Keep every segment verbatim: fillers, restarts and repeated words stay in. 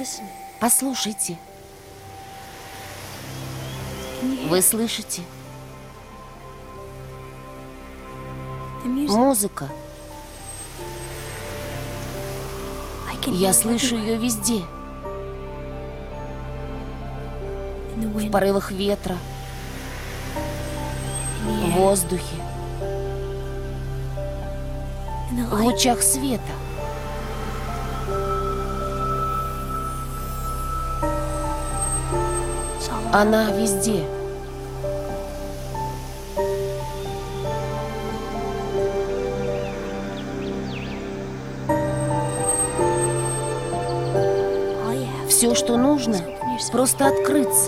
Послушайте. Вы слышите? Музыка. Я слышу ее везде. В порывах ветра, в воздухе, в лучах света. Она везде. Все, что нужно, просто открыться.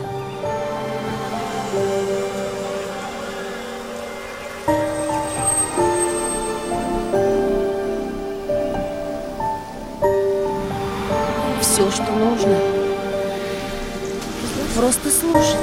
Все, что нужно, просто слушать.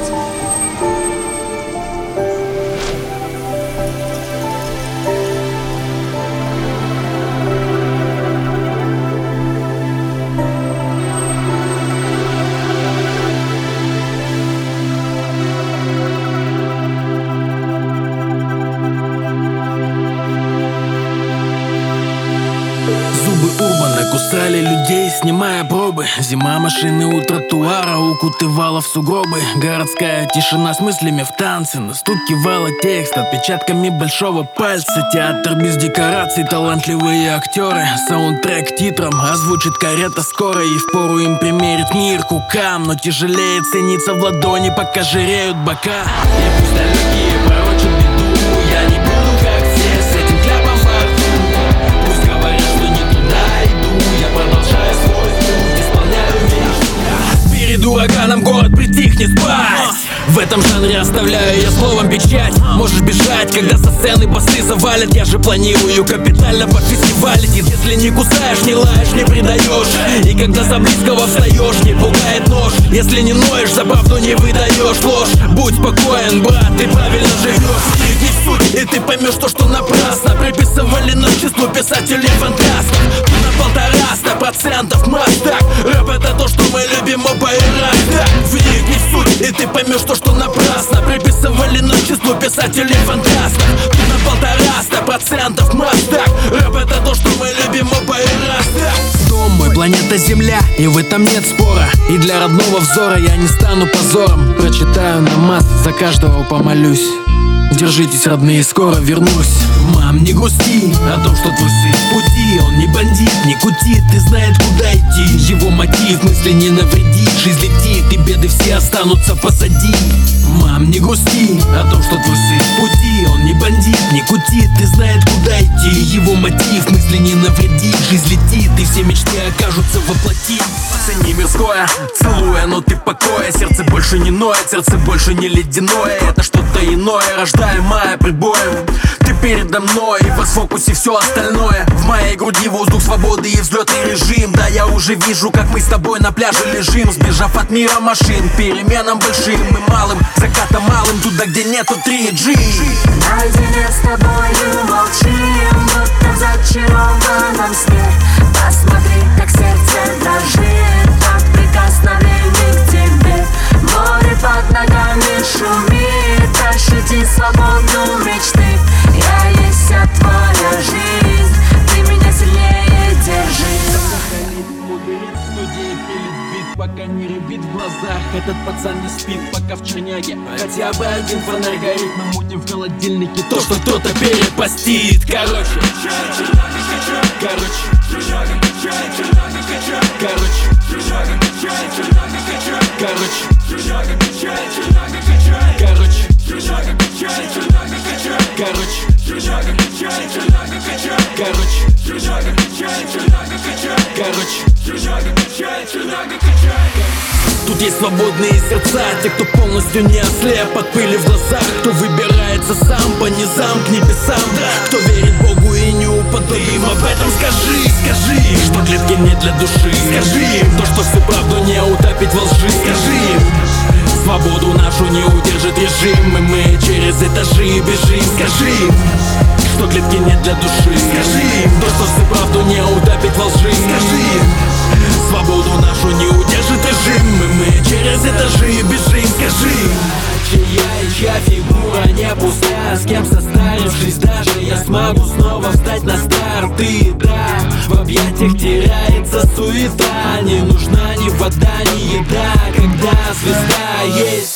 Кусали людей, снимая пробы. Зима, машины у тротуара укутывала в сугробы. Городская тишина с мыслями в танце. Настукивала текст отпечатками большого пальца. Театр без декораций, талантливые актеры. Саундтрек титром озвучит карета скоро. И впору им примерить мир к рукам. Но тяжелее цениться в ладони, пока жиреют бока. И пусть далекие пророчат беду, я не буду как все с этим кляпом во рту. Пусть говорят, что не туда иду, я продолжаю свой путь, исполняю мечту. Перед ураганом город притихнет спать. В этом жанре оставляю я словом печать. Можешь бежать, когда со сцены басы завалят. Я же планирую капитально пофестивалить. Если не кусаешь, не лаешь, не предаешь. И когда за близкого встаешь, не пугает нож. Если не ноешь, за правду не выдаешь ложь. Будь спокоен, брат, ты правильно живешь. И не суть, и ты поймешь то, что напрасно приписывали нас числу писателей фантастов. На полтораста процентов мастак. Рэп это то, что мы любим оба и раз. Да, в них не суть, и ты поймешь то, что напрасно приписывали нас числу писателей фантастов. На полтораста процентов мастак. Рэп это то, что мы любим оба и раз. Да. Дом мой, планета Земля, и в этом нет спора. И для родного взора я не стану позором. Прочитаю намаз, за каждого помолюсь. Держитесь, родные, скоро вернусь. Мам, не грусти о том, что твой сын в пути. Он не бандит, не кутит, и знает, куда идти. Его мотив мысли не навредит. Жизнь летит, и беды все останутся позади. Мам, не грусти о том, что твой сын в пути. Он не бандит, не кутит, и знает, куда идти. Его мотив мысли не навредит. Жизнь летит, и все мечты окажутся воплоти. Оцени мирское, целуя ноты покоя. Сердце больше не ноет, сердце больше не ледяное. Это что-то иное, рождаемое прибоем. Ты передо мной, и в фокусе все остальное. В моей груди воздух свободы и взлетный режим. Да, я уже вижу, как мы с тобой на пляже лежим, сбежав от мира машин, переменам большим и малым, закатом малым, туда, где нету три джи. Наедине с тобою молчим, будто в зачарованном сне. Посмотри, как сердце дрожит от прикосновений к тебе. Море под ногами шумит, ощути свободу мечты. Я есть вся твоя жизнь, ты меня сильнее держи. Пока не рябит в глазах, этот пацан не спит, пока в черняге хотя бы один фонарь горит. Мы мутим в холодильнике то, что кто-то перепостит. Короче, короче, короче, короче, короче, короче, короче. Тут есть свободные сердца, те, кто полностью не ослеп от пыли в глазах, кто выбирается сам по низам к небесам, кто верит Богу и неуподобим. Об этом скажи, скажи, что клетки не для души. Скажи им то, что всю правду не утопить во лжи. Скажи им, свободу нашу не удержит режим, и мы через этажи бежим. Скажи им, что клетки не для души. Скажи им то, что всю правду не утопить во лжи. Скажи им, свободу нашу не удержит режим. И мы через этажи бежим, скажи. Чья и чья фигура не пуста, с кем состарившись даже я смогу снова встать на старт. И да, в объятиях теряется суета, не нужна ни вода, ни еда, когда звезда есть.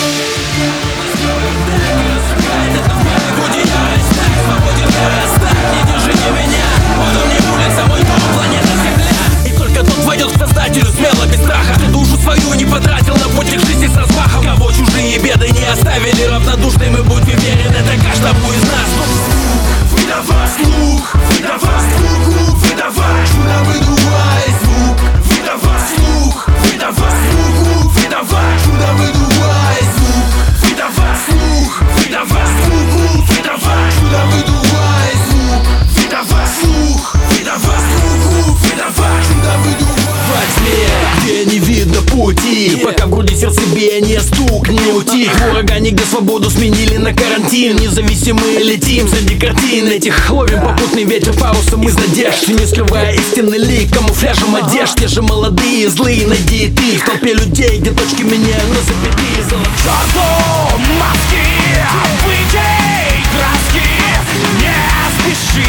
Не держи не меня, он мне улица, мой дом, планета Земля. И только тот войдет к Создателю смело, без страха. Душу свою не потратил на пути к жизни с размахом. Кого чужие беды не оставили равнодушными, мы будем уверены, это каждому из нас. Выдавай слух, выдавай звук, выдавай чудо, выдувай звук. Выдавай слух, выдавай звук, выдавай чудо, выдувай звук. Выдавай слух, выдавай звук, выдавай чудо, выдувай звук. Выдавай слух, выдавай звук, выдавай чудо, выдувай. Во тьме, где не видно пути, пока в груди сердце биение стук не утих. В урагане, где свободу сменили на карантин, независимые летим среди картин этих. Ловим попутный ветер парусом из надежд, не скрывая истинный лик камуфляжем одежд. Те же молодые, злые, найди ты в толпе людей, где точки меняют на запятые. Золотом маски, вытей краски, не спеши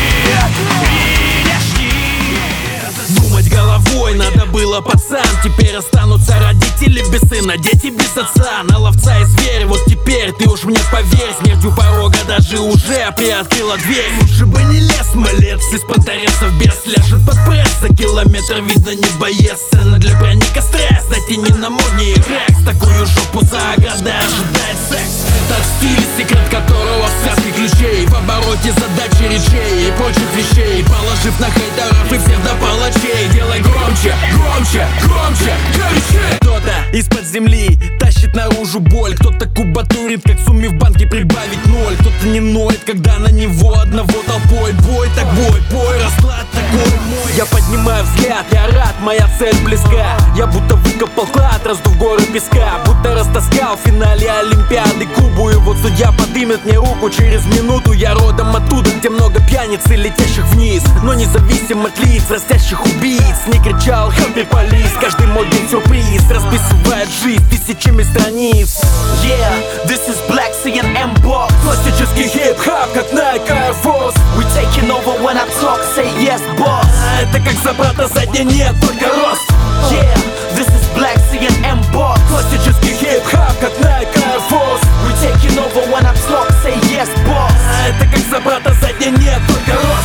и не жди. Думать головой надо было, пацан. Теперь останутся родители без сына, дети без отца. На ловца и зверь, вот теперь ты уж мне поверь. Смертью порога даже уже приоткрыла дверь. Лучше бы не лез, малец, из понторезов без ляжет под пресс. За километр видно не боец, сцена для броника стресс. Натяни на молнии рекс, такую жопу за оградой ожидает секс. Этот стиль, секрет которого в связке ключей, в обороте задачи речей и прочих вещей. Положив на хейтеров и псевдопалачей, делай громче, громче, громче, горячее. Кто-то из-под земли тащит наружу боль, кто-то кубатурит, как сумме в банке прибавить ноль. Кто-то не ноет, когда на него одного толпой. Бой так бой, бой, расклад такой мой. Я поднимаю взгляд, я рад, моя цель близка. Я будто выкопал клад, раздув горы песка, будто растаскал в финале Олимпиады Кубу. И вот судья подымет мне руку через минуту. Я родом оттуда, где много пьяниц и летящих вниз, но независим от лиц растящих убийц. Не кричал «Help police», каждый мой день сюрприз расписывает жизнь тысячами страниц. Yeah, this is Black Sea and M-Box. Классический хип-хап, как Nike Air Force. We taking over when I talk, say yes, boss. Это как за брата задний нет, только рост. Yeah, this is Black Sea and M-Box. Классический хип-хап, как Nike Air Force. We taking over when I talk, say yes, boss. Это как за брата задний нет, только рост.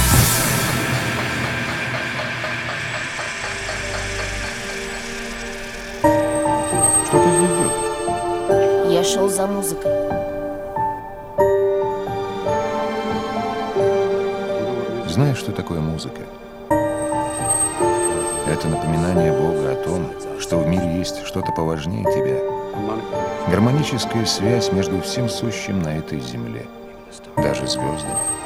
Что ты здесь делаешь? Я шел за музыкой. Знаешь, что такое музыка? Это напоминание Бога о том, что в мире есть что-то поважнее тебя. Гармоническая связь между всем сущим на этой земле, даже звездами.